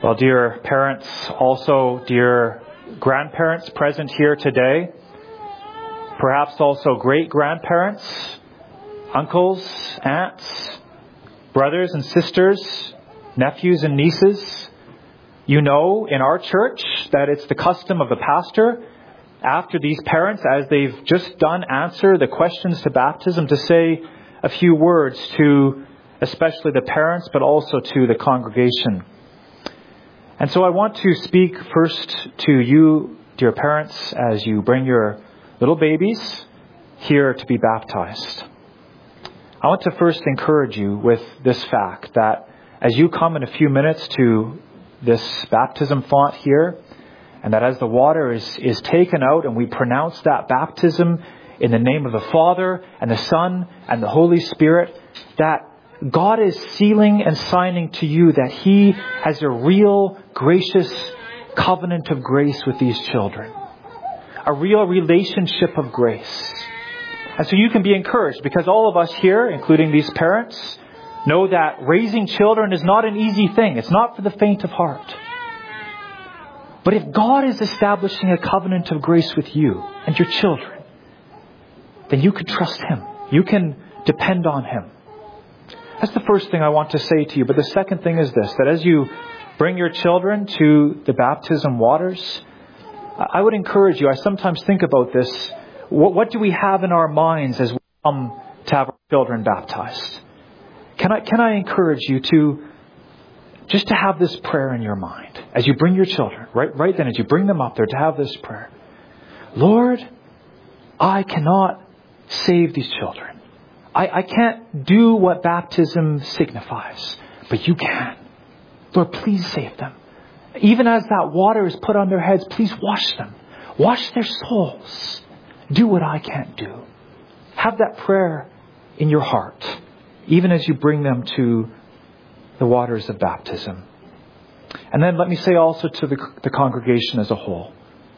Well, dear parents, also dear grandparents present here today, perhaps also great-grandparents, uncles, aunts, brothers and sisters, nephews and nieces, you know in our church that it's the custom of the pastor, after these parents, as they've just done answer the questions to baptism, to say a few words to especially the parents, but also to the congregation. And so I want to speak first to you, dear parents, as you bring your little babies here to be baptized. I want to first encourage you with this fact that as you come in a few minutes to this baptism font here, and that as the water is taken out and we pronounce that baptism in the name of the Father and the Son and the Holy Spirit, that God is sealing and signing to you that He has a real, gracious covenant of grace with these children. A real relationship of grace. And so you can be encouraged because all of us here, including these parents, know that raising children is not an easy thing. It's not for the faint of heart. But if God is establishing a covenant of grace with you and your children, then you can trust Him. You can depend on Him. That's the first thing I want to say to you. But the second thing is this, that as you bring your children to the baptism waters, I would encourage you, I sometimes think about this, what do we have in our minds as we come to have our children baptized? Can I encourage you to just to have this prayer in your mind as you bring your children, right then as you bring them up there, to have this prayer. Lord, I cannot save these children. I can't do what baptism signifies, but you can. Lord, please save them. Even as that water is put on their heads, please wash them. Wash their souls. Do what I can't do. Have that prayer in your heart, even as you bring them to the waters of baptism. And then let me say also to the congregation as a whole.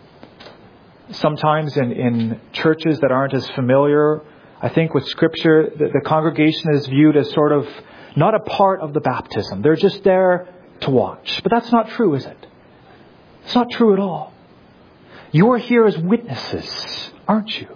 Sometimes in churches that aren't as familiar, I think with Scripture, the congregation is viewed as sort of not a part of the baptism. They're just there to watch. But that's not true, is it? It's not true at all. You're here as witnesses, aren't you?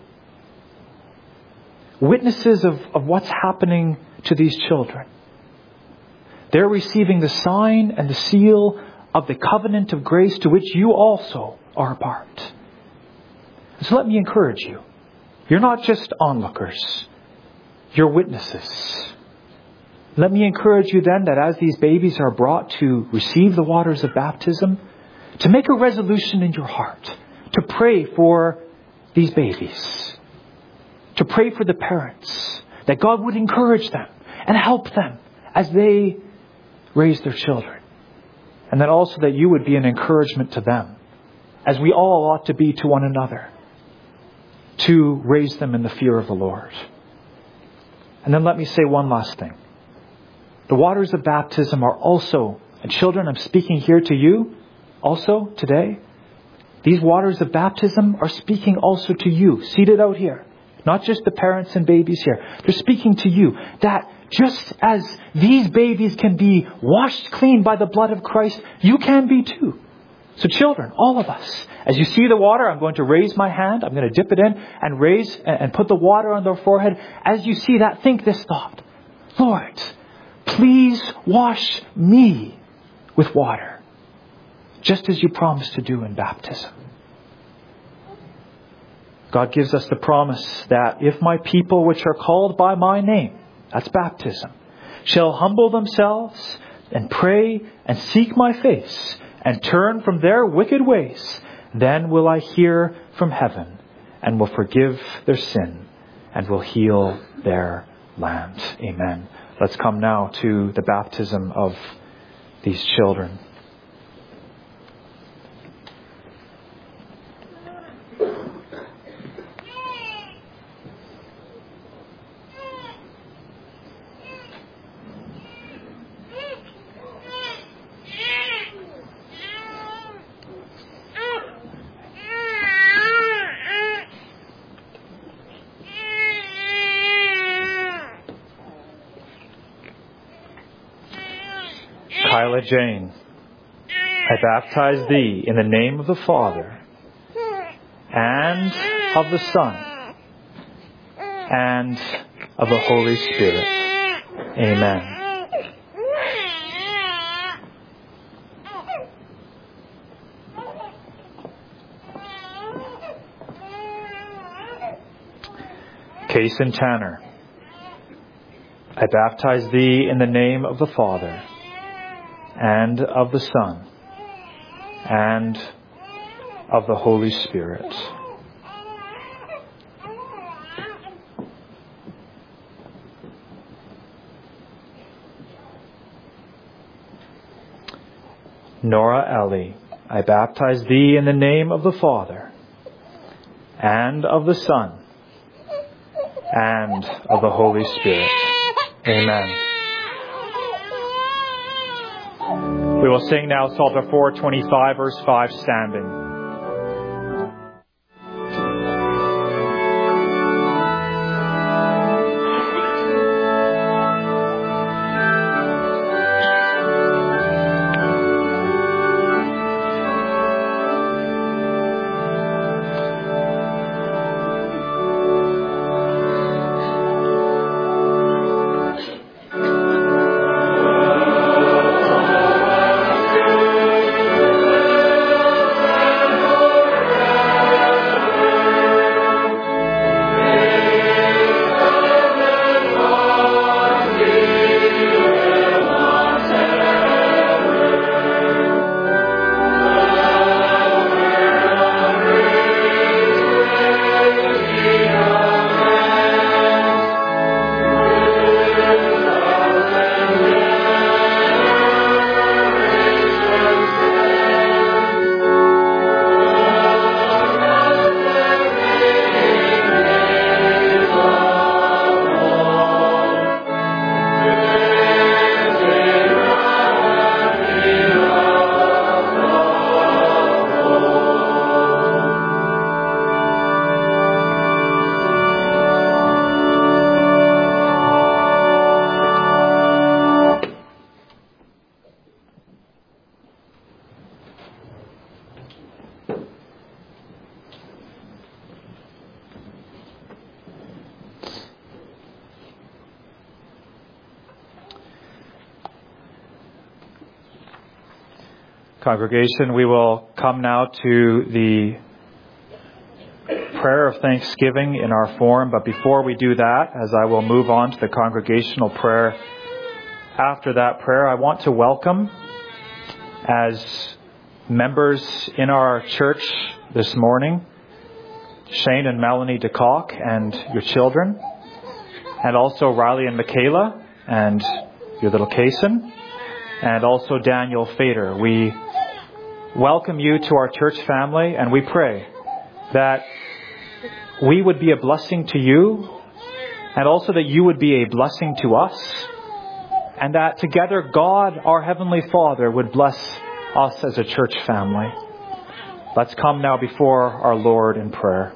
Witnesses of what's happening to these children. They're receiving the sign and the seal of the covenant of grace to which you also are a part. So let me encourage you. You're not just onlookers. You're witnesses. Let me encourage you then that as these babies are brought to receive the waters of baptism, to make a resolution in your heart, to pray for these babies, to pray for the parents, that God would encourage them and help them as they raise their children. And that also that you would be an encouragement to them, as we all ought to be to one another, to raise them in the fear of the Lord. And then let me say one last thing. The waters of baptism are also, and children, I'm speaking here to you also today. These waters of baptism are speaking also to you, seated out here. Not just the parents and babies here. They're speaking to you that just as these babies can be washed clean by the blood of Christ, you can be too. So children, all of us, as you see the water, I'm going to raise my hand. I'm going to dip it in and raise and put the water on their forehead. As you see that, think this thought. Lord, please wash me with water, just as you promised to do in baptism. God gives us the promise that if my people which are called by my name, that's baptism, shall humble themselves and pray and seek my face and turn from their wicked ways, then will I hear from heaven and will forgive their sin and will heal their land. Amen. Let's come now to the baptism of these children. Kyla Jane, I baptize thee in the name of the Father, and of the Son, and of the Holy Spirit. Amen. Case and Tanner. I baptize thee in the name of the Father, and of the Son, and of the Holy Spirit. Nora Ellie, I baptize thee in the name of the Father, and of the Son, and of the Holy Spirit. Amen. We will sing now Psalter 425, verse 5, standing. Congregation, we will come now to the prayer of thanksgiving in our form. But before we do that, as I will move on to the congregational prayer, after that prayer, I want to welcome as members in our church this morning, Shane and Melanie DeCock and your children, and also Riley and Michaela and your little Kason, and also Daniel Fader. We welcome you to our church family, and we pray that we would be a blessing to you, and also that you would be a blessing to us, and that together God, our Heavenly Father, would bless us as a church family. Let's come now before our Lord in prayer.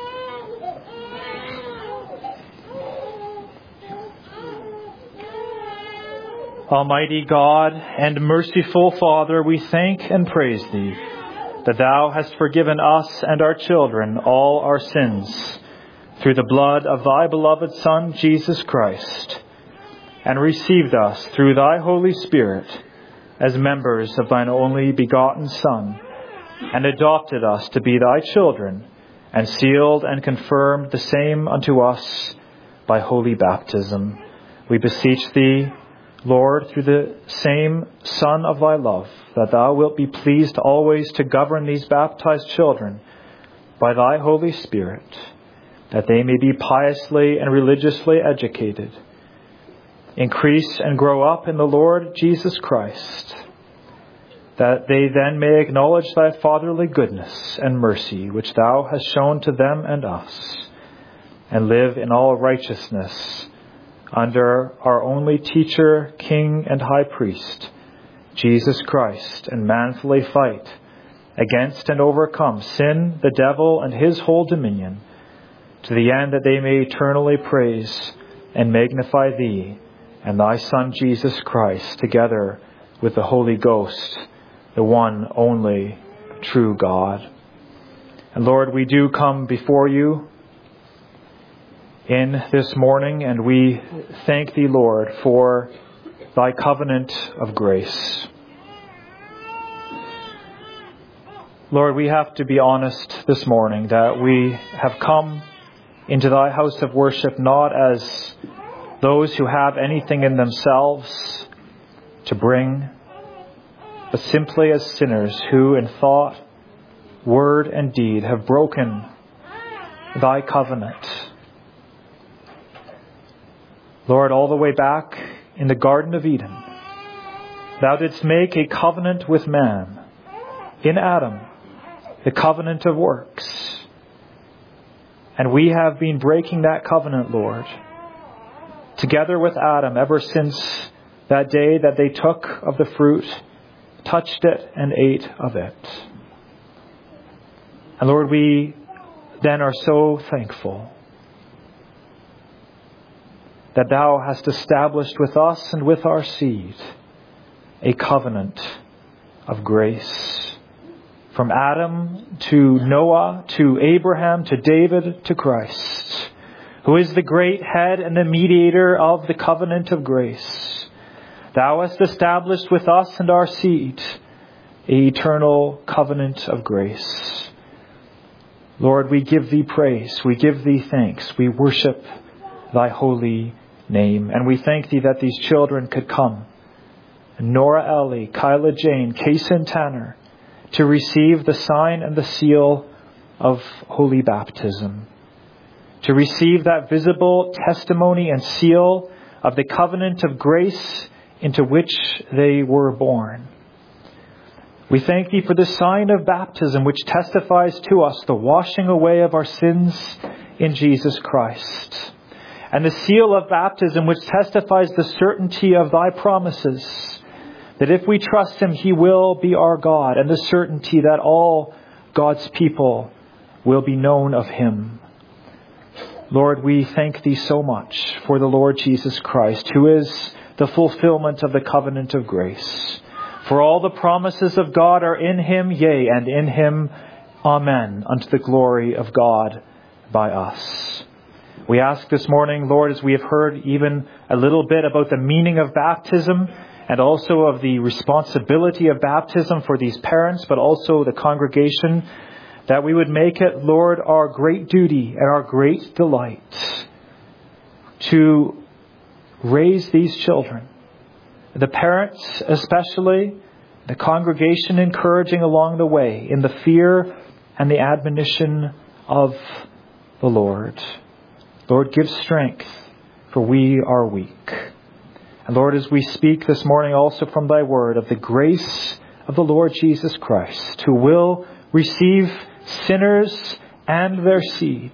Almighty God and merciful Father, we thank and praise Thee that Thou hast forgiven us and our children all our sins through the blood of Thy beloved Son, Jesus Christ, and received us through Thy Holy Spirit as members of Thine only begotten Son, and adopted us to be Thy children, and sealed and confirmed the same unto us by holy baptism. We beseech Thee, Lord, through the same Son of Thy love, that Thou wilt be pleased always to govern these baptized children by Thy Holy Spirit, that they may be piously and religiously educated, increase and grow up in the Lord Jesus Christ, that they then may acknowledge Thy fatherly goodness and mercy, which Thou hast shown to them and us, and live in all righteousness under our only teacher, King, and High Priest, Jesus Christ, and manfully fight against and overcome sin, the devil, and his whole dominion, to the end that they may eternally praise and magnify Thee and Thy Son, Jesus Christ, together with the Holy Ghost, the one only true God. And Lord, we do come before you in this morning, and we thank thee, Lord, for thy covenant of grace. Lord, we have to be honest this morning that we have come into thy house of worship not as those who have anything in themselves to bring, but simply as sinners who in thought, word, and deed have broken thy covenant. Lord, all the way back in the Garden of Eden, thou didst make a covenant with man in Adam, the covenant of works. And we have been breaking that covenant, Lord, together with Adam ever since that day that they took of the fruit, touched it, and ate of it. And Lord, we then are so thankful that thou hast established with us and with our seed a covenant of grace. From Adam to Noah, to Abraham, to David, to Christ, who is the great head and the mediator of the covenant of grace. Thou hast established with us and our seed an eternal covenant of grace. Lord, we give thee praise. We give thee thanks. We worship thy holy name. And we thank thee that these children could come. Nora Ellie, Kyla Jane, Kaysen Tanner, to receive the sign and the seal of holy baptism. To receive that visible testimony and seal of the covenant of grace into which they were born. We thank thee for the sign of baptism which testifies to us the washing away of our sins in Jesus Christ. And the seal of baptism which testifies the certainty of thy promises, that if we trust him, he will be our God, and the certainty that all God's people will be known of him. Lord, we thank thee so much for the Lord Jesus Christ, who is the fulfillment of the covenant of grace. For all the promises of God are in him, yea, and in him, amen, unto the glory of God by us. We ask this morning, Lord, as we have heard even a little bit about the meaning of baptism, and also of the responsibility of baptism for these parents, but also the congregation, that we would make it, Lord, our great duty and our great delight to raise these children. The parents especially, the congregation encouraging along the way in the fear and the admonition of the Lord. Lord, give strength, for we are weak. And Lord, as we speak this morning also from thy word of the grace of the Lord Jesus Christ, who will receive sinners and their seed,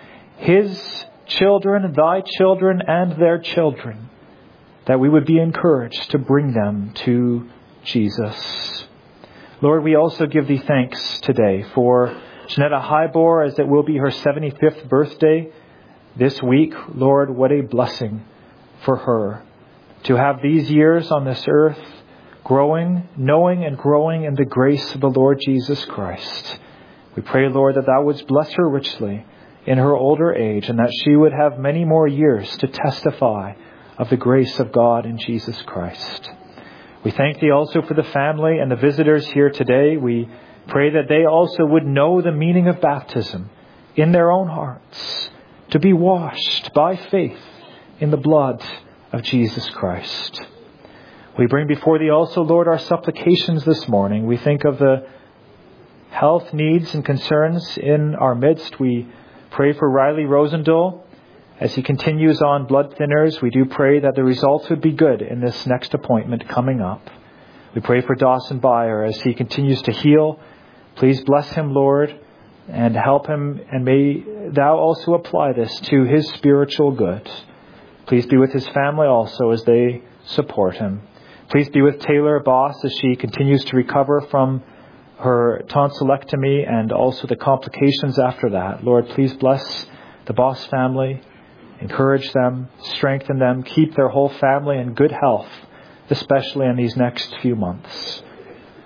his children, thy children, and their children, that we would be encouraged to bring them to Jesus. Lord, we also give thee thanks today for Janetta Highbore, as it will be her 75th birthday this week. Lord, what a blessing for her to have these years on this earth growing, knowing and growing in the grace of the Lord Jesus Christ. We pray, Lord, that thou wouldst bless her richly in her older age, and that she would have many more years to testify of the grace of God in Jesus Christ. We thank thee also for the family and the visitors here today. We pray that they also would know the meaning of baptism in their own hearts, to be washed by faith in the blood of Jesus Christ. We bring before thee also, Lord, our supplications this morning. We think of the health needs and concerns in our midst. We pray for Riley Rosendahl as he continues on blood thinners. We do pray that the results would be good in this next appointment coming up. We pray for Dawson Byer as he continues to heal. Please bless him, Lord, and help him, and may thou also apply this to his spiritual good. Please be with his family also as they support him. Please be with Taylor Boss as she continues to recover from her tonsillectomy and also the complications after that. Lord, please bless the Boss family, encourage them, strengthen them, keep their whole family in good health, especially in these next few months.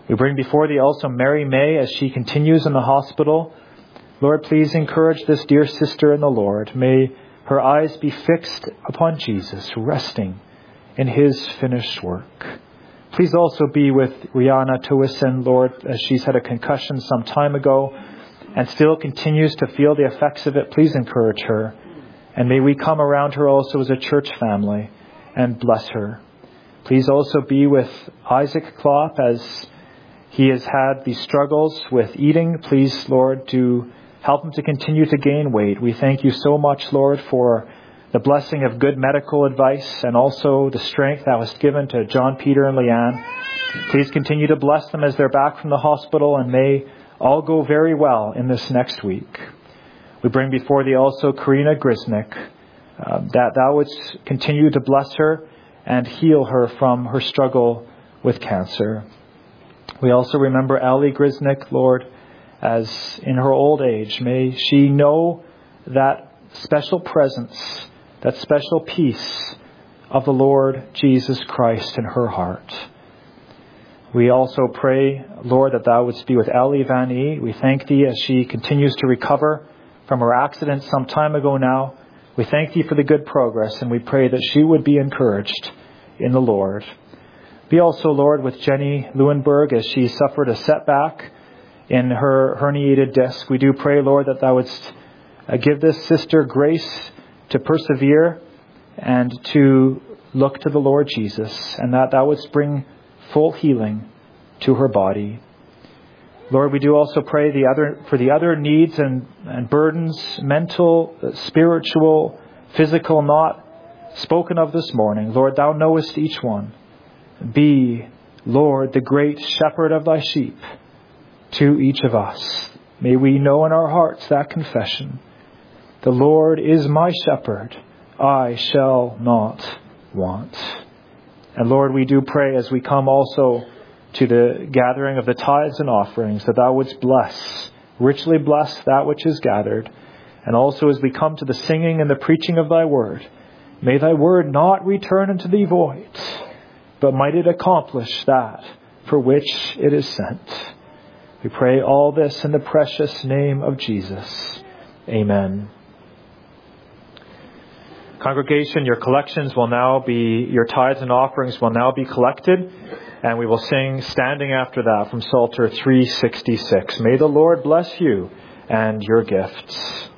We bring before Thee also Mary May as she continues in the hospital. Lord, please encourage this dear sister in the Lord. May her eyes be fixed upon Jesus, resting in His finished work. Please also be with Rihanna Towison, Lord, as she's had a concussion some time ago and still continues to feel the effects of it. Please encourage her. And may we come around her also as a church family and bless her. Please also be with Isaac Klopp as he has had these struggles with eating. Please, Lord, to help him to continue to gain weight. We thank You so much, Lord, for the blessing of good medical advice and also the strength that was given to John, Peter, and Leanne. Please continue to bless them as they're back from the hospital, and may all go very well in this next week. We bring before Thee also Karina Grisnick, that Thou wouldst continue to bless her and heal her from her struggle with cancer. We also remember Ellie Grisnick, Lord, as in her old age, may she know that special presence, that special peace of the Lord Jesus Christ in her heart. We also pray, Lord, that Thou wouldst be with Ellie Van E. We thank Thee as she continues to recover from her accident some time ago now. We thank Thee for the good progress, and we pray that she would be encouraged in the Lord. Be also, Lord, with Jenny Leuenberg as she suffered a setback in her herniated disc. We do pray, Lord, that Thou wouldst give this sister grace to persevere and to look to the Lord Jesus, and that Thou wouldst bring full healing to her body. Lord, we do also pray for the other needs and burdens, mental, spiritual, physical, not spoken of this morning. Lord, Thou knowest each one. Be, Lord, the great shepherd of Thy sheep to each of us. May we know in our hearts that confession. The Lord is my shepherd. I shall not want. And Lord, we do pray as we come also to the gathering of the tithes and offerings, that Thou wouldst bless, richly bless that which is gathered. And also as we come to the singing and the preaching of Thy word, may Thy word not return unto Thee void, but might it accomplish that for which it is sent. We pray all this in the precious name of Jesus. Amen. Congregation, your collections will now be, your tithes and offerings will now be collected, and we will sing standing after that from Psalter 366. May the Lord bless you and your gifts.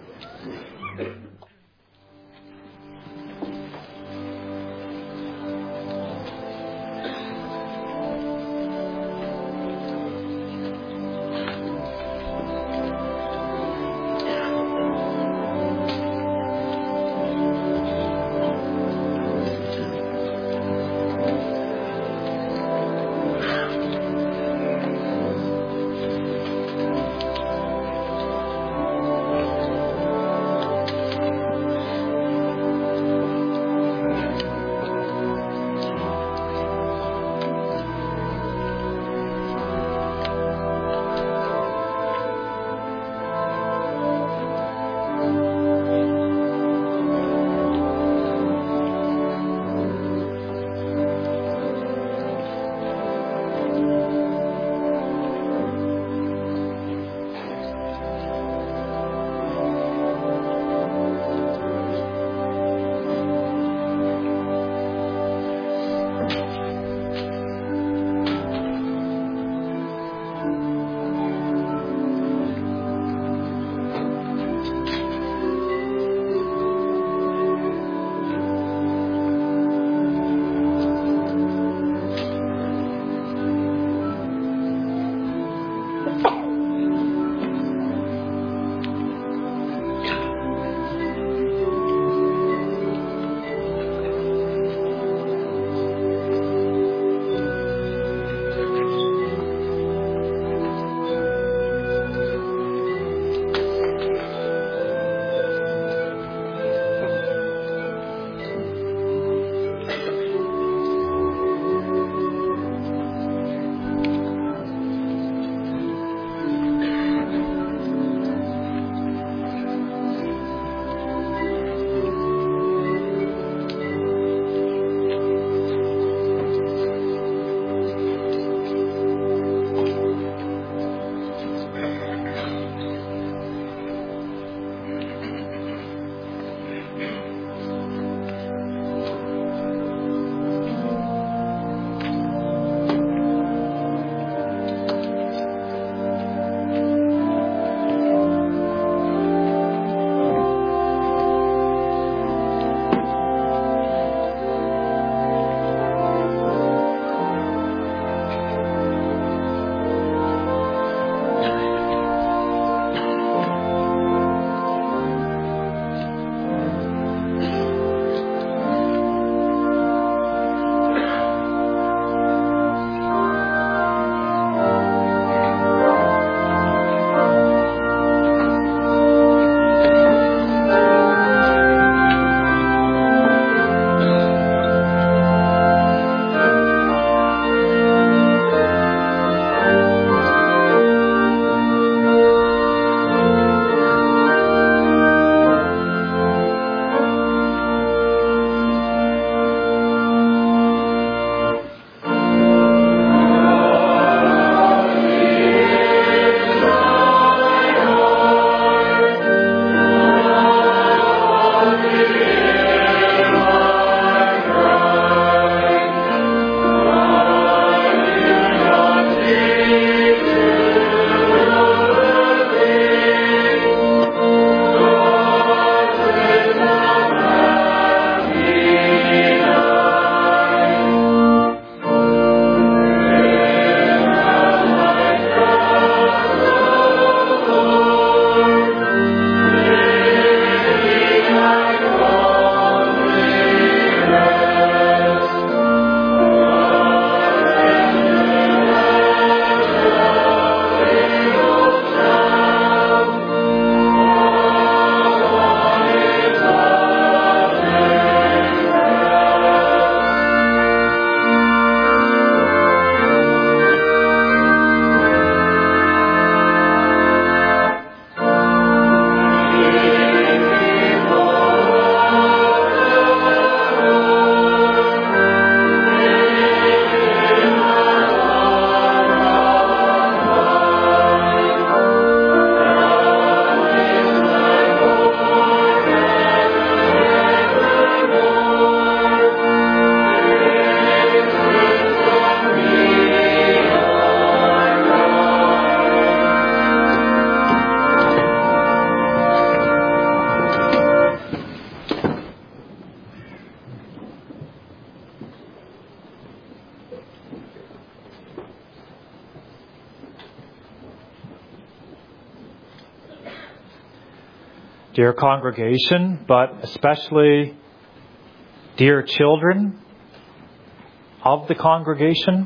dear congregation, but especially dear children of the congregation,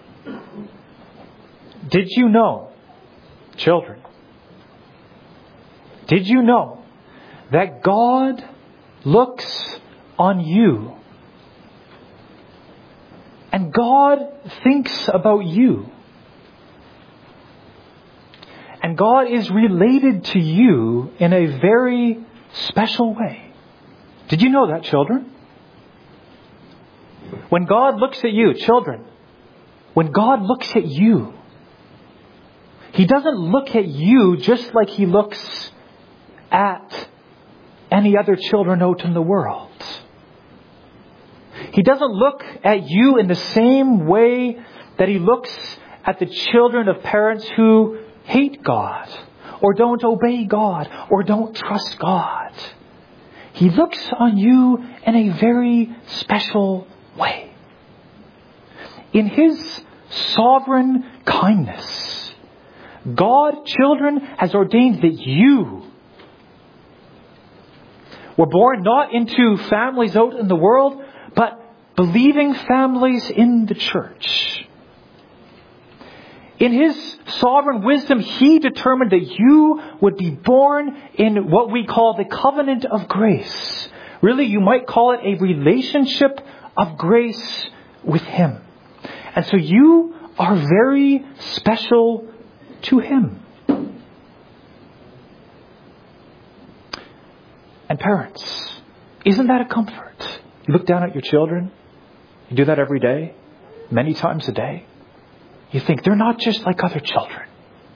did you know, children, did you know that God looks on you and God thinks about you? And God is related to you in a very special way. Did you know that, children? When God looks at you, children, when God looks at you, He doesn't look at you just like He looks at any other children out in the world. He doesn't look at you in the same way that He looks at the children of parents who hate God, or don't obey God, or don't trust God. He looks on you in a very special way. In His sovereign kindness, God, children, has ordained that you were born not into families out in the world, but believing families in the church. In His sovereign wisdom, He determined that you would be born in what we call the covenant of grace. Really, you might call it a relationship of grace with Him. And so you are very special to Him. And parents, isn't that a comfort? You look down at your children. You do that every day, many times a day. You think they're not just like other children.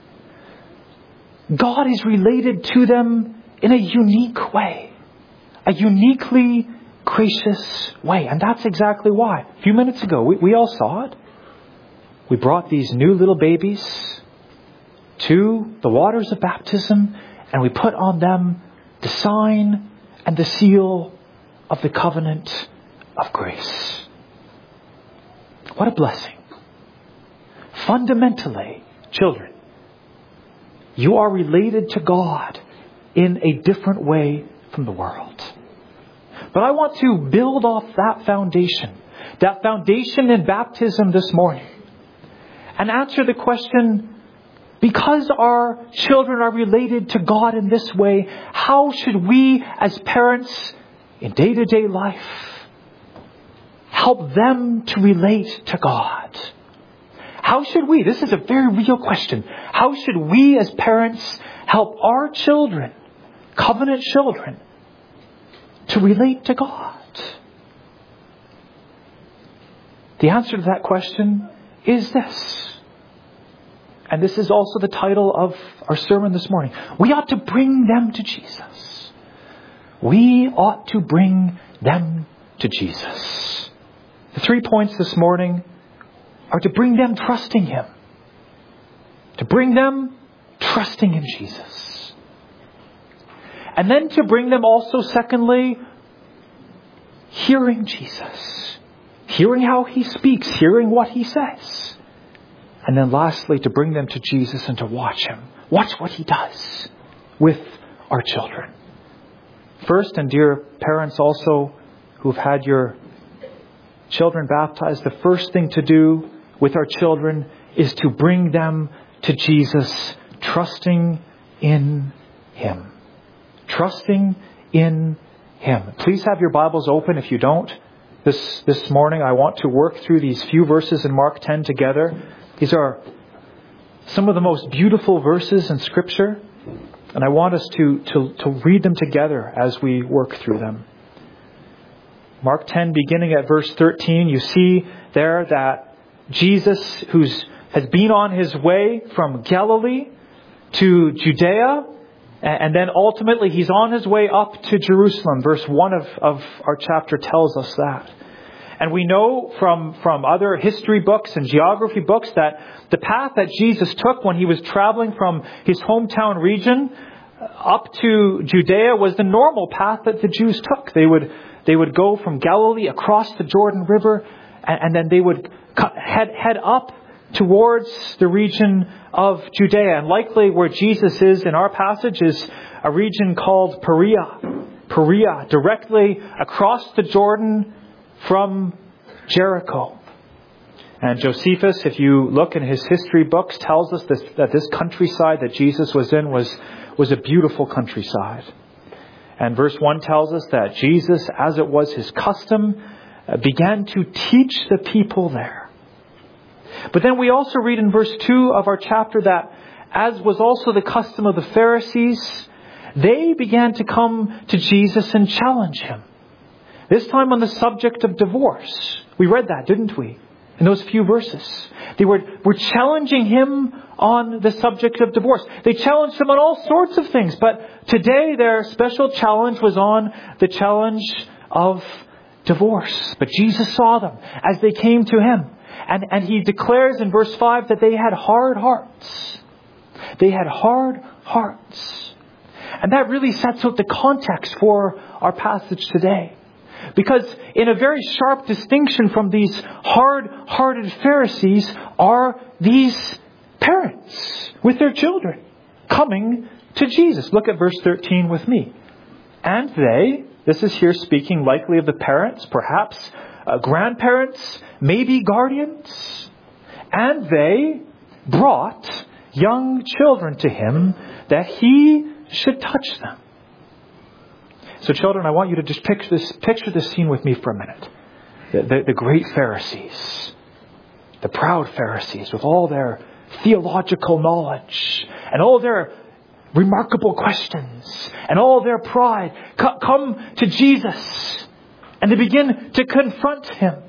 God is related to them in a unique way. A uniquely gracious way. And that's exactly why. A few minutes ago, we all saw it. We brought these new little babies to the waters of baptism, and we put on them the sign and the seal of the covenant of grace. What a blessing. Fundamentally, children, you are related to God in a different way from the world. But I want to build off that foundation in baptism this morning, and answer the question, because our children are related to God in this way, how should we as parents in day-to-day life help them to relate to God? How should we, this is a very real question, how should we as parents help our children, covenant children, to relate to God? The answer to that question is this. And this is also the title of our sermon this morning. We ought to bring them to Jesus. We ought to bring them to Jesus. The 3 points this morning are to bring them trusting Him. To bring them trusting in Jesus. And then to bring them also, secondly, hearing Jesus. Hearing how He speaks, hearing what He says. And then lastly, to bring them to Jesus and to watch Him. Watch what He does with our children. First, and dear parents also who've had your children baptized, the first thing to do with our children is to bring them to Jesus, trusting in Him. Trusting in Him. Please have your Bibles open. If you don't, this morning I want to work through these few verses in Mark 10 together. These are some of the most beautiful verses in Scripture, and I want us to read them together as we work through them. Mark 10, beginning at verse 13, you see there that Jesus, has been on His way from Galilee to Judea, and then ultimately He's on His way up to Jerusalem. Verse 1 of our chapter tells us that. And we know from other history books and geography books that the path that Jesus took when He was traveling from His hometown region up to Judea was the normal path that the Jews took. They would go from Galilee across the Jordan River, and then they would head up towards the region of Judea. And likely where Jesus is in our passage is a region called Perea, directly across the Jordan from Jericho. And Josephus, if you look in his history books, tells us that this countryside that Jesus was in was a beautiful countryside. And verse 1 tells us that Jesus, as it was his custom, began to teach the people there. But then we also read in verse 2 of our chapter that, as was also the custom of the Pharisees, they began to come to Jesus and challenge him. This time on the subject of divorce. We read that, didn't we? In those few verses. They were challenging him on the subject of divorce. They challenged him on all sorts of things. But today their special challenge was on the challenge of divorce. But Jesus saw them as they came to him. And he declares in verse 5 that they had hard hearts. They had hard hearts. And that really sets out the context for our passage today. Because in a very sharp distinction from these hard-hearted Pharisees are these parents with their children coming to Jesus. Look at verse 13 with me. And they, this is here speaking likely of the parents, perhaps grandparents, maybe guardians. And they brought young children to him that he should touch them. So children, I want you to just picture this scene with me for a minute. The great Pharisees, the proud Pharisees with all their theological knowledge and all their remarkable questions and all their pride come to Jesus and they begin to confront him.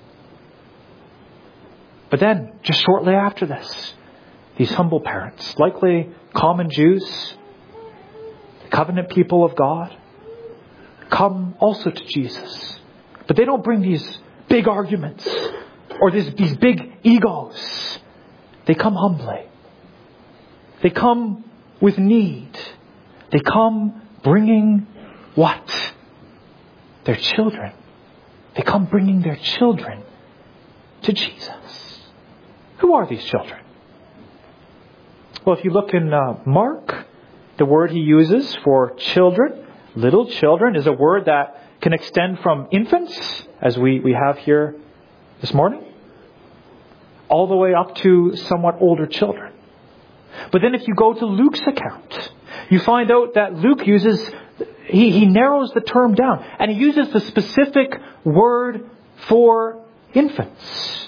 But then, just shortly after this, these humble parents, likely common Jews, the covenant people of God, come also to Jesus. But they don't bring these big arguments or these big egos. They come humbly. They come with need. They come bringing what? Their children. They come bringing their children to Jesus. Who are these children? Well, if you look in Mark, the word he uses for children, little children, is a word that can extend from infants, as we have here this morning, all the way up to somewhat older children. But then if you go to Luke's account, you find out that Luke uses, he narrows the term down, and he uses the specific word for infants.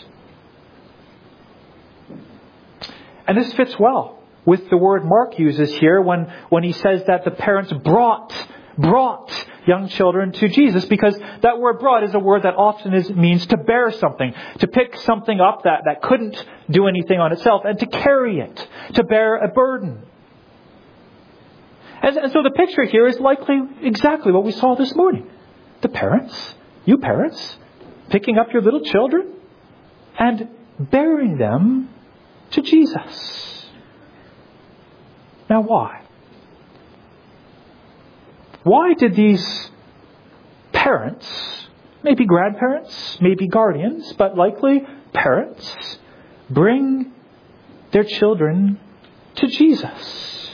And this fits well with the word Mark uses here when he says that the parents brought young children to Jesus, because that word brought is a word that often means to bear something, to pick something up that couldn't do anything on itself, and to carry it, to bear a burden. And so the picture here is likely exactly what we saw this morning. The parents, you parents, picking up your little children and bearing them to Jesus. Now why? Why did these parents, maybe grandparents, maybe guardians, but likely parents, bring their children to Jesus?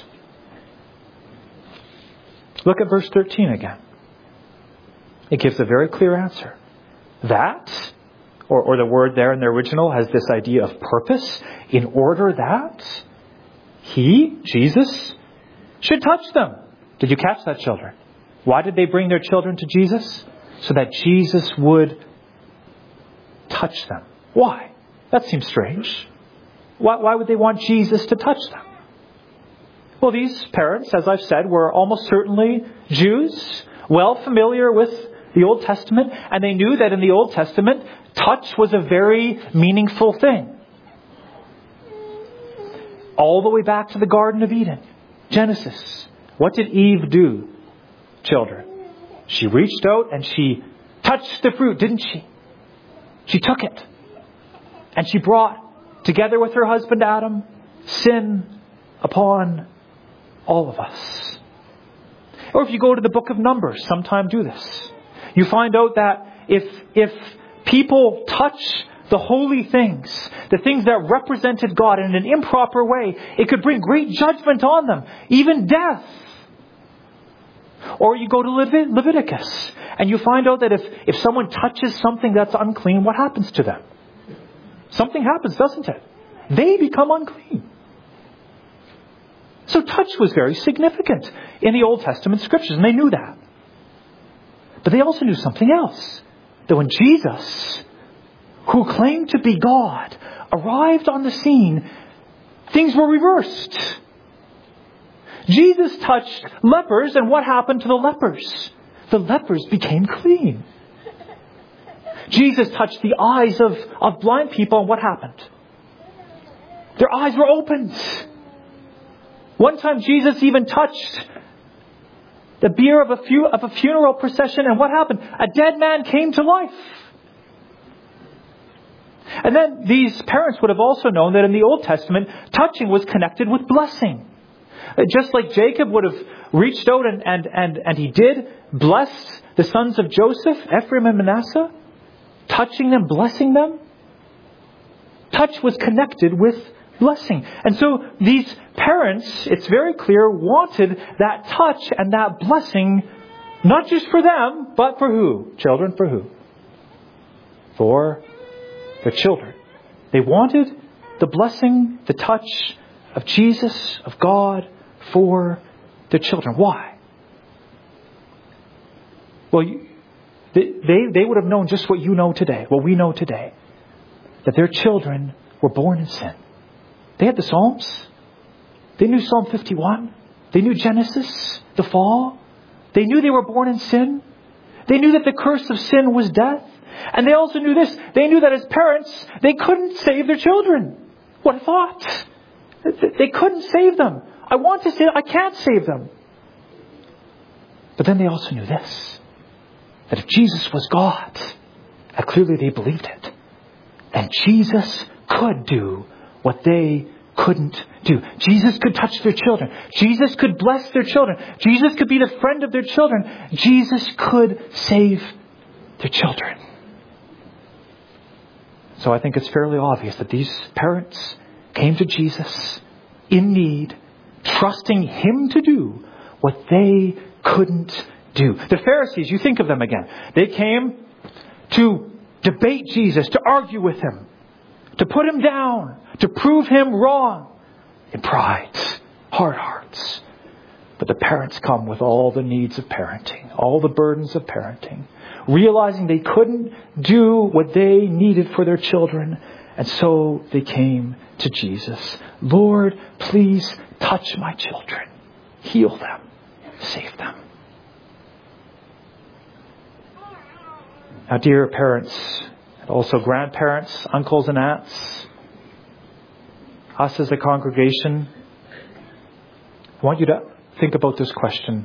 Look at verse 13 again. It gives a very clear answer. That, or the word there in the original has this idea of purpose, in order that he, Jesus, should touch them. Did you catch that, children? Why did they bring their children to Jesus? So that Jesus would touch them. Why? That seems strange. Why would they want Jesus to touch them? Well, these parents, as I've said, were almost certainly Jews, well familiar with the Old Testament, and they knew that in the Old Testament, touch was a very meaningful thing. All the way back to the Garden of Eden, Genesis. What did Eve do, children? She reached out and she touched the fruit, didn't she? She took it. And she brought, together with her husband Adam, sin upon all of us. Or if you go to the book of Numbers, sometime do this. You find out that if people touch the holy things, the things that represented God in an improper way, it could bring great judgment on them, even death. Or you go to Leviticus, and you find out that if someone touches something that's unclean, what happens to them? Something happens, doesn't it? They become unclean. So touch was very significant in the Old Testament scriptures, and they knew that. But they also knew something else. That when Jesus, who claimed to be God, arrived on the scene, things were reversed. Jesus touched lepers, and what happened to the lepers? The lepers became clean. Jesus touched the eyes of blind people, and what happened? Their eyes were opened. One time Jesus even touched the bier of a funeral procession, and what happened? A dead man came to life. And then these parents would have also known that in the Old Testament, touching was connected with blessing. Just like Jacob would have reached out and he did bless the sons of Joseph, Ephraim and Manasseh, touching them, blessing them. Touch was connected with blessing. And so these parents, it's very clear, wanted that touch and that blessing, not just for them, but for who? Children, for who? For their children. They wanted the blessing, the touch of Jesus, of God, for their children. Why? Well, they would have known just what you know today, what we know today, that their children were born in sin. They had the Psalms. They knew Psalm 51. They knew Genesis, the fall. They knew they were born in sin. They knew that the curse of sin was death. And they also knew this. They knew that as parents, they couldn't save their children. What a thought. They couldn't save them. I want to say I can't save them. But then they also knew this. That if Jesus was God, and clearly they believed it, and Jesus could do what they couldn't do. Jesus could touch their children. Jesus could bless their children. Jesus could be the friend of their children. Jesus could save their children. So I think it's fairly obvious that these parents came to Jesus in need, trusting Him to do what they couldn't do. The Pharisees, you think of them again. They came to debate Jesus, to argue with Him, to put Him down, to prove Him wrong in pride, hard hearts. But the parents come with all the needs of parenting, all the burdens of parenting, realizing they couldn't do what they needed for their children. And so they came to Jesus. Lord, please touch my children. Heal them. Save them. Now, dear parents, and also grandparents, uncles and aunts, us as a congregation, I want you to think about this question.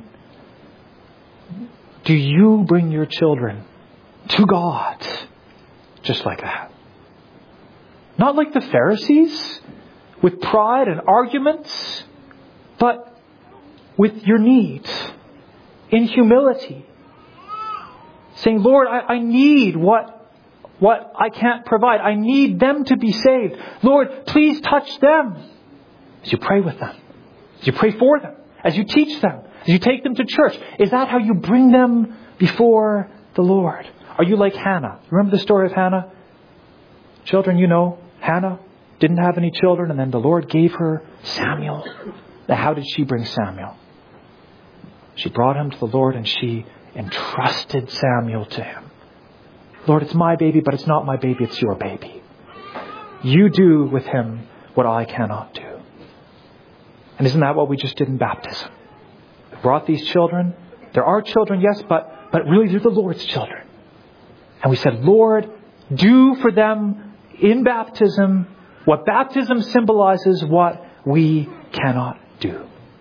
Do you bring your children to God just like that? Not like the Pharisees, with pride and arguments, but with your needs, in humility. Saying, Lord, I need what I can't provide. I need them to be saved. Lord, please touch them. As you pray with them, as you pray for them, as you teach them, as you take them to church. Is that how you bring them before the Lord? Are you like Hannah? Remember the story of Hannah? Children, you know, Hannah didn't have any children, and then the Lord gave her Samuel. Now, how did she bring Samuel? She brought him to the Lord, and she entrusted Samuel to Him. Lord, it's my baby, but it's not my baby, it's your baby. You do with him what I cannot do. And isn't that what we just did in baptism? We brought these children. They're our children, yes, but really they're the Lord's children. And we said, Lord, do for them in baptism what baptism symbolizes, what we cannot do.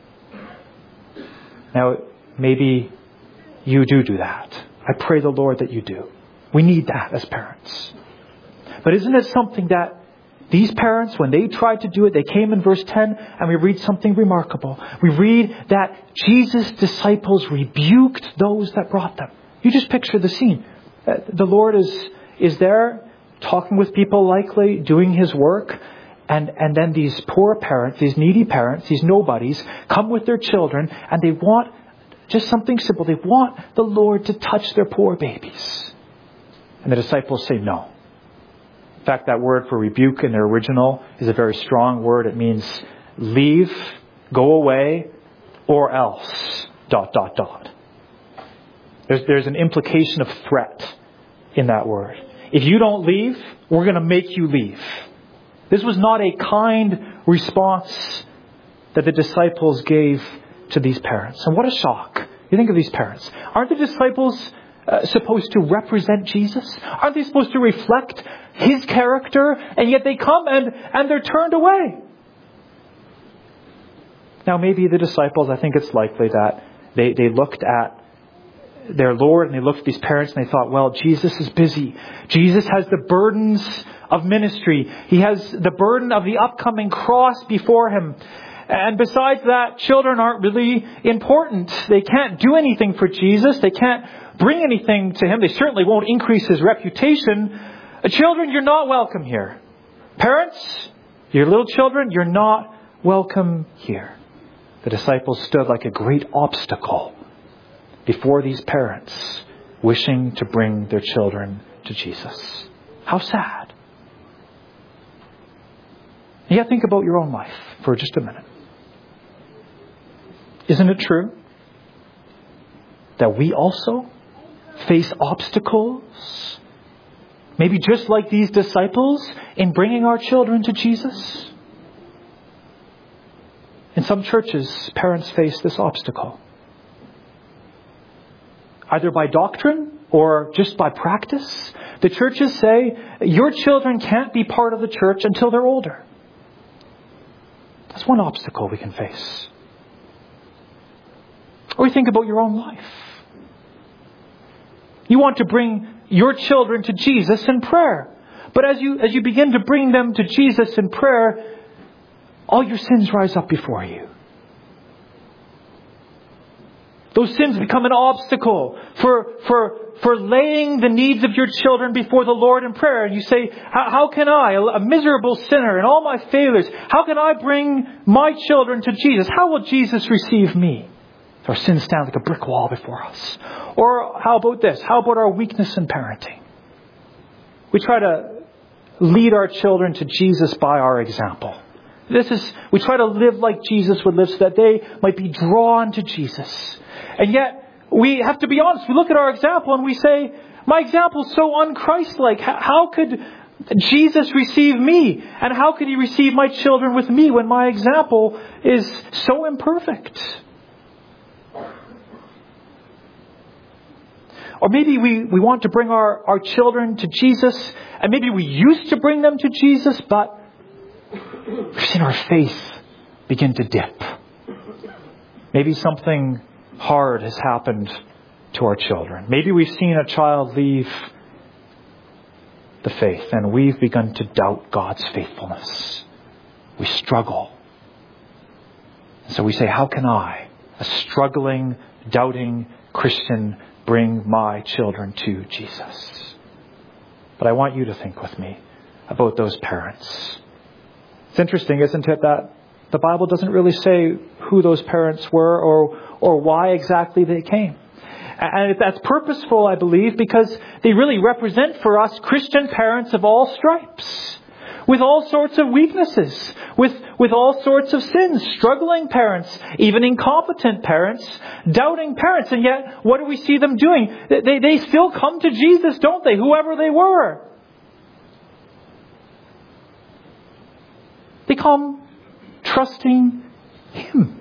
Now, maybe you do that. I pray the Lord that you do. We need that as parents. But isn't it something that these parents, when they tried to do it, they came in verse 10 and we read something remarkable. We read that Jesus' disciples rebuked those that brought them. You just picture the scene. The Lord is there talking with people likely, doing his work. And then these poor parents, these needy parents, these nobodies, come with their children and they want just something simple. They want the Lord to touch their poor babies. And the disciples say no. In fact, that word for rebuke in the original is a very strong word. It means leave, go away, or else, ... There's an implication of threat in that word. If you don't leave, we're going to make you leave. This was not a kind response that the disciples gave to these parents. And what a shock. You think of these parents. Aren't the disciples supposed to represent Jesus? Aren't they supposed to reflect his character? And yet they come and they're turned away. Now maybe the disciples, I think it's likely that they looked at their Lord and they looked at these parents and they thought, well, Jesus is busy. Jesus has the burdens of ministry. He has the burden of the upcoming cross before him. And besides that, children aren't really important. They can't do anything for Jesus. They can't bring anything to him. They certainly won't increase his reputation. Children, you're not welcome here. Parents, your little children, you're not welcome here. The disciples stood like a great obstacle before these parents wishing to bring their children to Jesus. How sad. And yet think about your own life for just a minute. Isn't it true that we also face obstacles, maybe just like these disciples, in bringing our children to Jesus? In some churches, parents face this obstacle, either by doctrine or just by practice. The churches say, your children can't be part of the church until they're older. That's one obstacle we can face. Or you think about your own life. You want to bring your children to Jesus in prayer. But as you begin to bring them to Jesus in prayer, all your sins rise up before you. Those sins become an obstacle for laying the needs of your children before the Lord in prayer. And you say, how can I, a miserable sinner and all my failures, how can I bring my children to Jesus? How will Jesus receive me? Our sins stand like a brick wall before us. Or how about this? How about our weakness in parenting? We try to lead our children to Jesus by our example. We try to live like Jesus would live so that they might be drawn to Jesus. And yet, we have to be honest. We look at our example and we say, my example is so un-Christ-like. How could Jesus receive me? And how could he receive my children with me when my example is so imperfect? Or maybe we want to bring our children to Jesus, and maybe we used to bring them to Jesus, but we've seen our faith begin to dip. Maybe something hard has happened to our children. Maybe we've seen a child leave the faith and we've begun to doubt God's faithfulness. We struggle. So we say, how can I, a struggling, doubting Christian, bring my children to Jesus? But I want you to think with me about those parents. It's interesting, isn't it, that the Bible doesn't really say who those parents were or why exactly they came. And that's purposeful, I believe, because they really represent for us Christian parents of all stripes, with all sorts of weaknesses, with all sorts of sins, struggling parents, even incompetent parents, doubting parents. And yet, what do we see them doing? They still come to Jesus, don't they? Whoever they were. They come trusting him.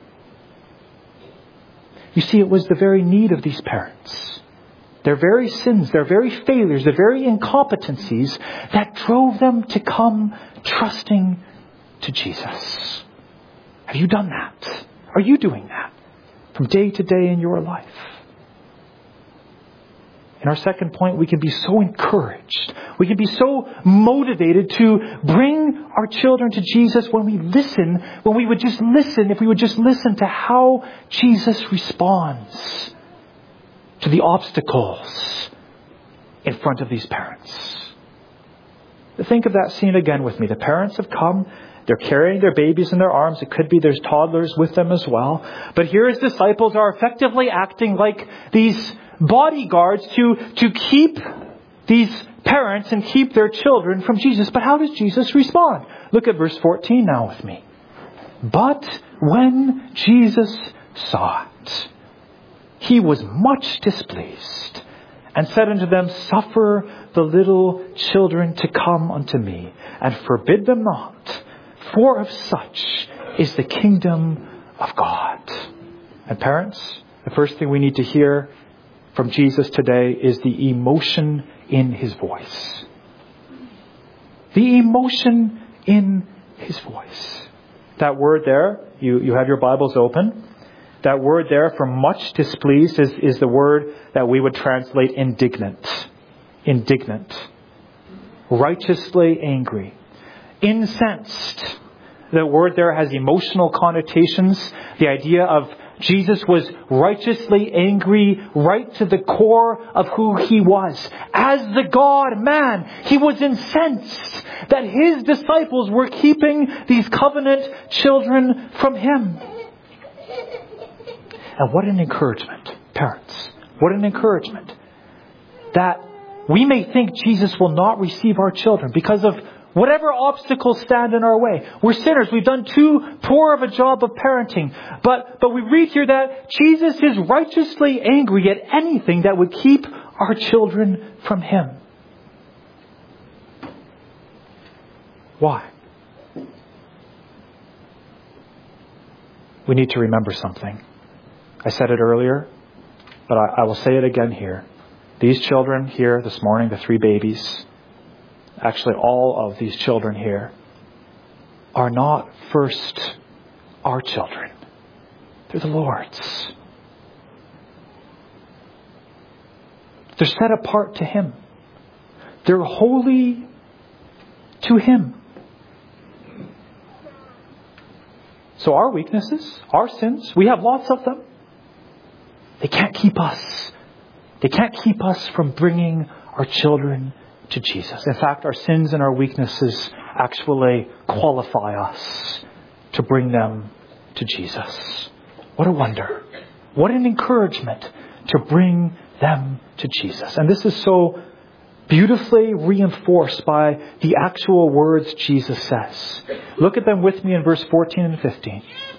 You see, it was the very need of these parents, their very sins, their very failures, their very incompetencies that drove them to come trusting to Jesus. Have you done that? Are you doing that from day to day in your life? In our second point, we can be so encouraged. We can be so motivated to bring our children to Jesus when we would just listen, if we would just listen to how Jesus responds to the obstacles in front of these parents. Think of that scene again with me. The parents have come. They're carrying their babies in their arms. It could be there's toddlers with them as well. But here his disciples are effectively acting like these bodyguards to keep these parents and keep their children from Jesus. But how does Jesus respond? Look at verse 14 now with me. But when Jesus saw it, he was much displeased and said unto them, Suffer the little children to come unto me, and forbid them not, for of such is the kingdom of God. And parents, the first thing we need to hear from Jesus today is the emotion in his voice. The emotion in his voice. That word there, you have your Bibles open. That word there for much displeased is the word that we would translate indignant. Indignant. Righteously angry. Incensed. The word there has emotional connotations. The idea of Jesus was righteously angry right to the core of who he was. As the God-man, he was incensed that his disciples were keeping these covenant children from him. And what an encouragement, parents. What an encouragement that we may think Jesus will not receive our children because of whatever obstacles stand in our way. We're sinners. We've done too poor of a job of parenting. But we read here that Jesus is righteously angry at anything that would keep our children from him. Why? We need to remember something. I said it earlier, but I will say it again here. These children here this morning, the 3 babies, actually all of these children here, are not first our children. They're the Lord's. They're set apart to him. They're holy to him. So our weaknesses, our sins, we have lots of them. They can't keep us. They can't keep us from bringing our children to Jesus. In fact, our sins and our weaknesses actually qualify us to bring them to Jesus. What a wonder. What an encouragement to bring them to Jesus. And this is so beautifully reinforced by the actual words Jesus says. Look at them with me in verse 14 and 15.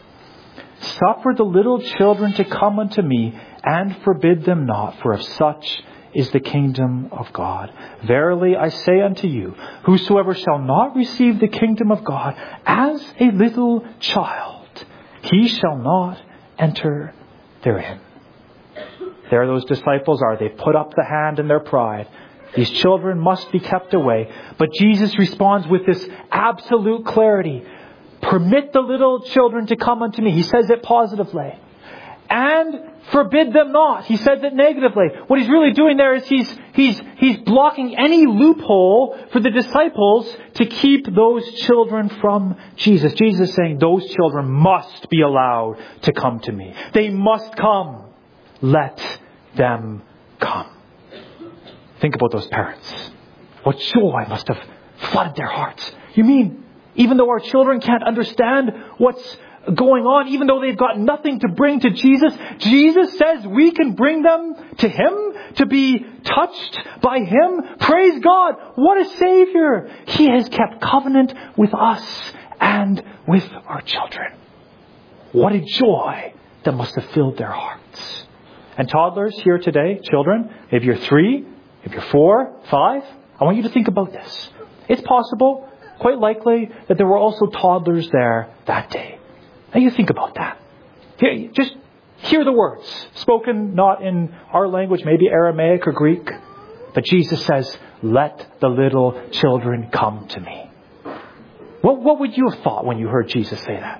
Suffer the little children to come unto me, and forbid them not, for of such is the kingdom of God. Verily I say unto you, whosoever shall not receive the kingdom of God as a little child, he shall not enter therein. There those disciples are. They put up the hand in their pride. These children must be kept away. But Jesus responds with this absolute clarity. Permit the little children to come unto me. He says it positively. And forbid them not. He says it negatively. What he's really doing there is he's blocking any loophole for the disciples to keep those children from Jesus. Jesus is saying those children must be allowed to come to me. They must come. Let them come. Think about those parents. What joy must have flooded their hearts. You mean, even though our children can't understand what's going on, even though they've got nothing to bring to Jesus, Jesus says we can bring them to him, to be touched by him. Praise God. What a Savior. He has kept covenant with us and with our children. What a joy that must have filled their hearts. And toddlers here today, children, if you're 3, if you're 4, 5, I want you to think about this. It's possible, quite likely, that there were also toddlers there that day. Now you think about that. Here, just hear the words, spoken not in our language, maybe Aramaic or Greek. But Jesus says, let the little children come to me. What would you have thought when you heard Jesus say that?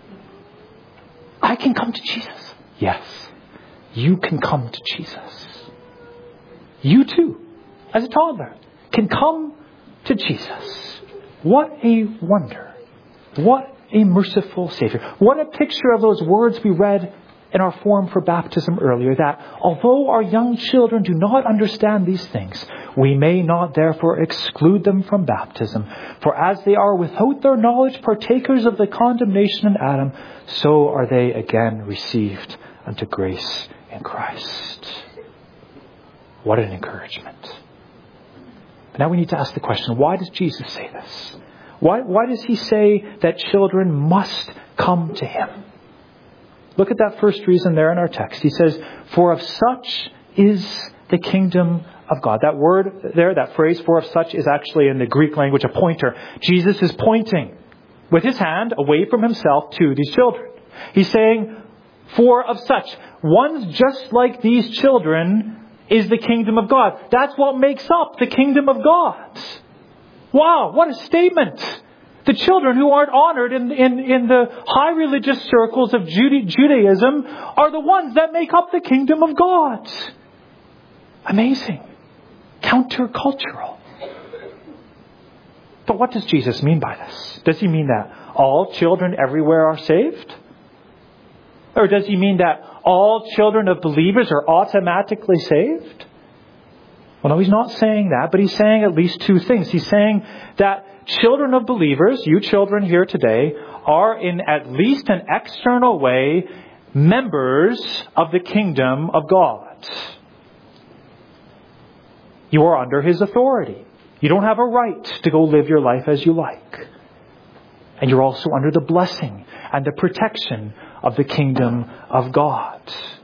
I can come to Jesus. Yes, you can come to Jesus. You too, as a toddler, can come to Jesus. What a wonder. What a merciful Savior. What a picture of those words we read in our form for baptism earlier that although our young children do not understand these things, we may not therefore exclude them from baptism. For as they are without their knowledge partakers of the condemnation in Adam, so are they again received unto grace in Christ. What an encouragement. But now we need to ask the question, why does Jesus say this? Why does he say that children must come to him? Look at that first reason there in our text. He says, for of such is the kingdom of God. That word there, that phrase, for of such, is actually in the Greek language a pointer. Jesus is pointing with his hand away from himself to these children. He's saying, for of such, ones just like these children is the kingdom of God. That's what makes up the kingdom of God. Wow, what a statement. The children who aren't honored in the high religious circles of Judaism are the ones that make up the kingdom of God. Amazing. Countercultural. But what does Jesus mean by this? Does he mean that all children everywhere are saved? Or does he mean that all children of believers are automatically saved? Well, no, he's not saying that, but he's saying at least two things. He's saying that children of believers, you children here today, are in at least an external way members of the kingdom of God. You are under his authority. You don't have a right to go live your life as you like. And you're also under the blessing and the protection of the kingdom of God.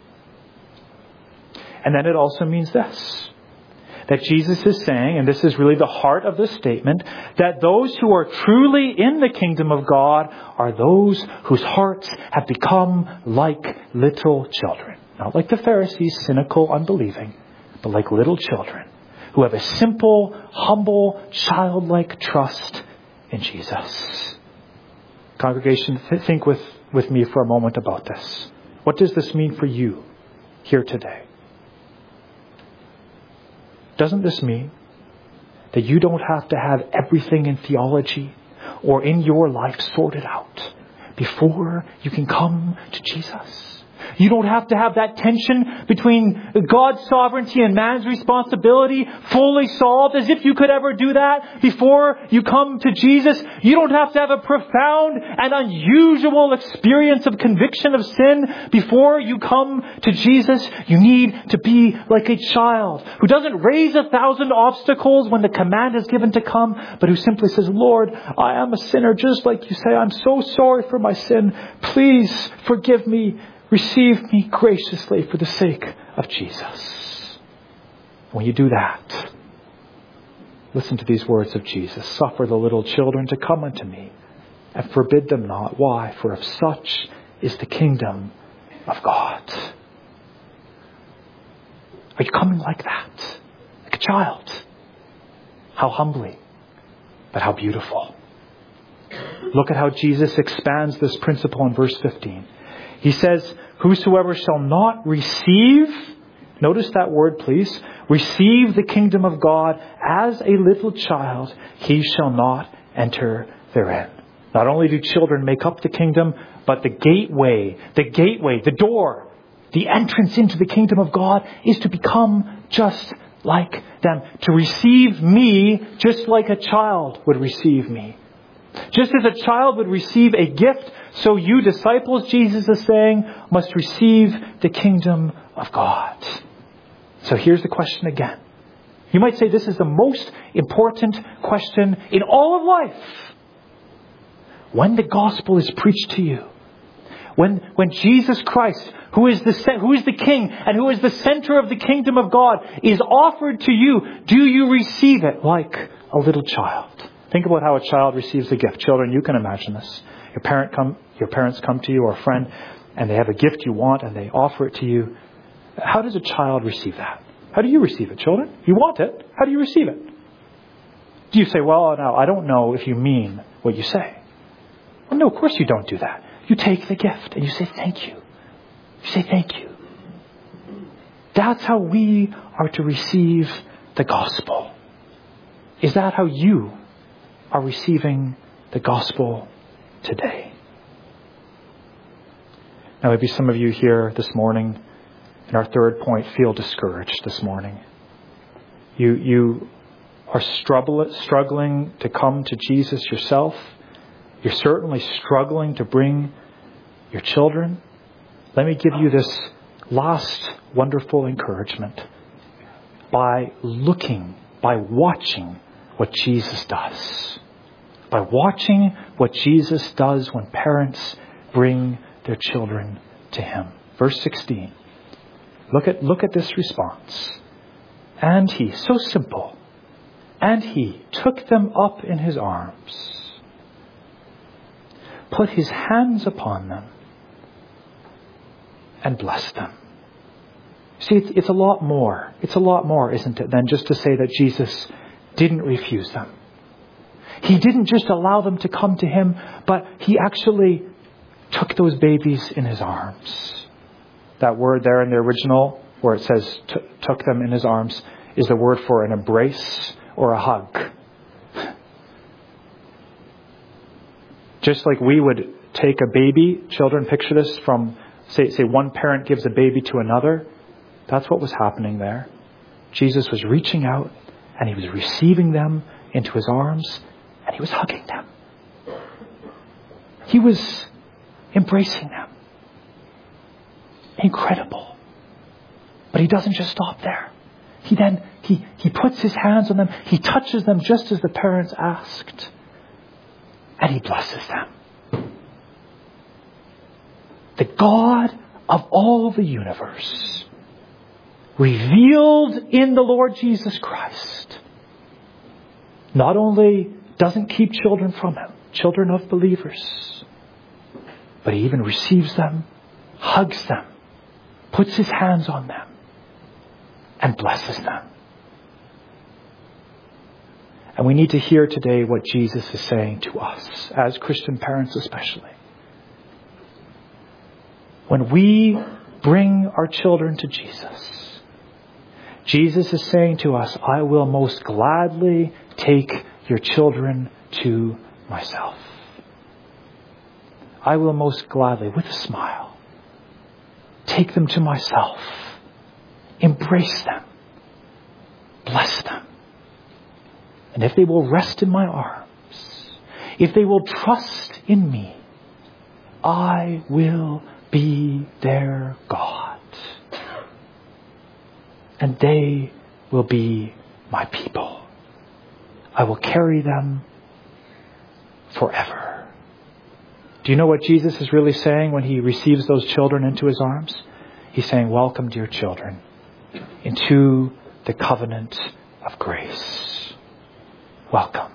And then it also means this, that Jesus is saying, and this is really the heart of this statement, that those who are truly in the kingdom of God are those whose hearts have become like little children. Not like the Pharisees, cynical, unbelieving, but like little children who have a simple, humble, childlike trust in Jesus. Congregation, think with me for a moment about this. What does this mean for you here today? Doesn't this mean that you don't have to have everything in theology or in your life sorted out before you can come to Jesus? You don't have to have that tension between God's sovereignty and man's responsibility fully solved, as if you could ever do that before you come to Jesus. You don't have to have a profound and unusual experience of conviction of sin before you come to Jesus. You need to be like a child who doesn't raise 1,000 obstacles when the command is given to come, but who simply says, Lord, I am a sinner just like you say. I'm so sorry for my sin. Please forgive me. Receive me graciously for the sake of Jesus. When you do that, listen to these words of Jesus. Suffer the little children to come unto me, and forbid them not. Why? For of such is the kingdom of God. Are you coming like that? Like a child? How humbly, but how beautiful. Look at how Jesus expands this principle in verse 15. He says, whosoever shall not receive, notice that word please, receive the kingdom of God as a little child, he shall not enter therein. Not only do children make up the kingdom, but the gateway, the door, the entrance into the kingdom of God is to become just like them. To receive me just like a child would receive me. Just as a child would receive a gift, so you disciples, Jesus is saying, must receive the kingdom of God. So here's the question again. You might say this is the most important question in all of life. When the gospel is preached to you, when Jesus Christ, who is the King and who is the center of the kingdom of God, is offered to you, do you receive it like a little child? Think about how a child receives a gift. Children, you can imagine this. Your parents come to you, or a friend, and they have a gift you want and they offer it to you. How does a child receive that? How do you receive it, children? You want it. How do you receive it? Do you say, well, no, I don't know if you mean what you say? Well, no, of course you don't do that. You take the gift and you say thank you. You say thank you. That's how we are to receive the gospel. Is that how you are receiving the gospel today? Now maybe some of you here this morning, in our third point, feel discouraged this morning. You are struggling to come to Jesus yourself. You're certainly struggling to bring your children. Let me give you this last wonderful encouragement. By watching what Jesus does. By watching what Jesus does when parents bring their children to Him. Verse 16. Look at this response. And He, so simple, and He took them up in His arms, put His hands upon them, and blessed them. See, it's a lot more. It's a lot more, isn't it, than just to say that Jesus didn't refuse them. He didn't just allow them to come to Him, but He actually took those babies in His arms. That word there in the original, where it says took them in His arms, is the word for an embrace or a hug. Just like we would take a baby, children, picture this from, say one parent gives a baby to another. That's what was happening there. Jesus was reaching out and He was receiving them into His arms and He was hugging them. He was embracing them. Incredible. But He doesn't just stop there. He puts His hands on them. He touches them just as the parents asked. And He blesses them. The God of all the universe, revealed in the Lord Jesus Christ, not only doesn't keep children from Him, children of believers, but He even receives them, hugs them, puts His hands on them, and blesses them. And we need to hear today what Jesus is saying to us, as Christian parents especially. When we bring our children to Jesus, Jesus is saying to us, I will most gladly take your children to myself. I will most gladly, with a smile, take them to myself, embrace them, bless them. And if they will rest in my arms, if they will trust in me, I will be their God. And they will be my people. I will carry them forever. Do you know what Jesus is really saying when He receives those children into His arms? He's saying, welcome, dear children, into the covenant of grace. Welcome.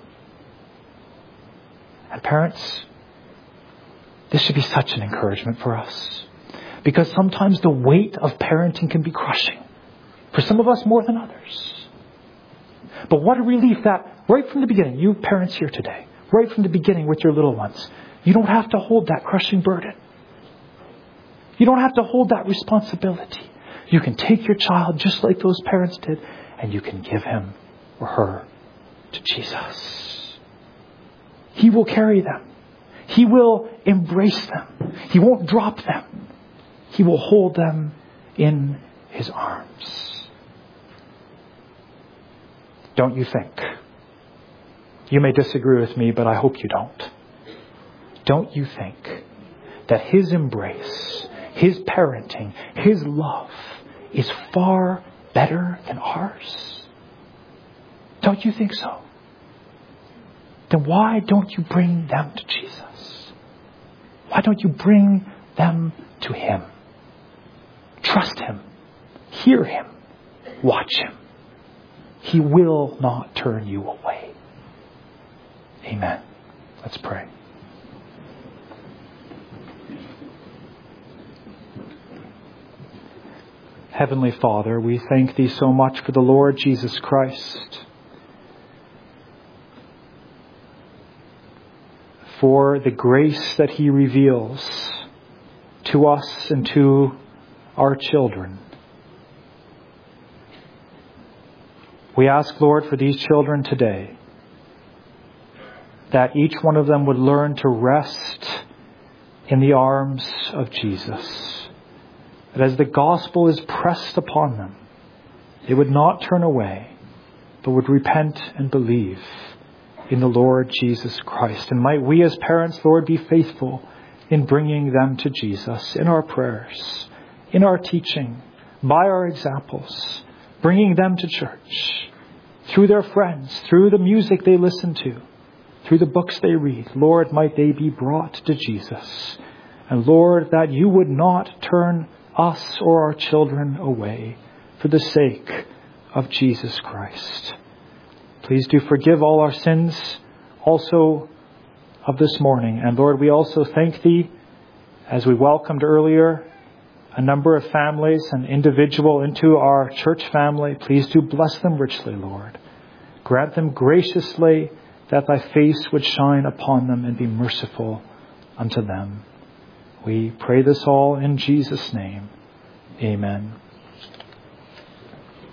And parents, this should be such an encouragement for us. Because sometimes the weight of parenting can be crushing. For some of us more than others. But what a relief that right from the beginning, you parents here today, right from the beginning with your little ones, you don't have to hold that crushing burden. You don't have to hold that responsibility. You can take your child just like those parents did, and you can give him or her to Jesus. He will carry them. He will embrace them. He won't drop them. He will hold them in His arms. Don't you think? You may disagree with me, but I hope you don't. Don't you think that His embrace, His parenting, His love is far better than ours? Don't you think so? Then why don't you bring them to Jesus? Why don't you bring them to Him? Trust Him. Hear Him. Watch Him. He will not turn you away. Amen. Let's pray. Heavenly Father, we thank Thee so much for the Lord Jesus Christ, for the grace that He reveals to us and to our children. We ask, Lord, for these children today, that each one of them would learn to rest in the arms of Jesus. That as the gospel is pressed upon them, they would not turn away, but would repent and believe in the Lord Jesus Christ. And might we as parents, Lord, be faithful in bringing them to Jesus in our prayers, in our teaching, by our examples, bringing them to church, through their friends, through the music they listen to, through the books they read. Lord, might they be brought to Jesus. And Lord, that you would not turn us or our children away for the sake of Jesus Christ. Please do forgive all our sins also of this morning. And Lord, we also thank Thee as we welcomed earlier a number of families and individual into our church family. Please do bless them richly, Lord. Grant them graciously that Thy face would shine upon them and be merciful unto them. We pray this all in Jesus' name. Amen.